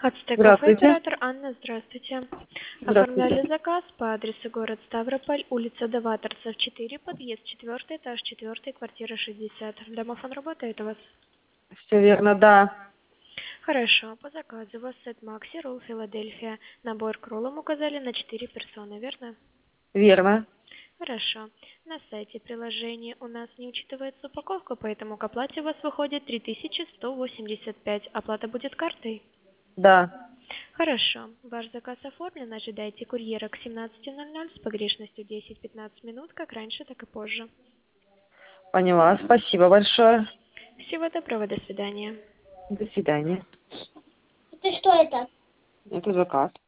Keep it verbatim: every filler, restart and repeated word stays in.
Ацтеков Здравствуйте. оператор Анна, здравствуйте. Здравствуйте. Оформляли заказ по адресу город Ставрополь, улица Доваторцев, четыре, подъезд четвертый, этаж четвертый, квартира шестьдесят. Домофон работает у вас? Все верно, да. Хорошо, по заказу у вас сет Макси, ролл Филадельфия. Набор к роллам указали на четыре персоны, верно? Верно. Хорошо. На сайте приложения у нас не учитывается упаковка, поэтому к оплате у вас выходит три тысячи сто восемьдесят пять. Оплата будет картой? Да. Хорошо. Ваш заказ оформлен. Ожидайте курьера к семнадцати ноль-ноль с погрешностью десять-пятнадцать минут, как раньше, так и позже. Поняла. Спасибо большое. Всего доброго, до свидания. До свидания. Это что это? Это заказ.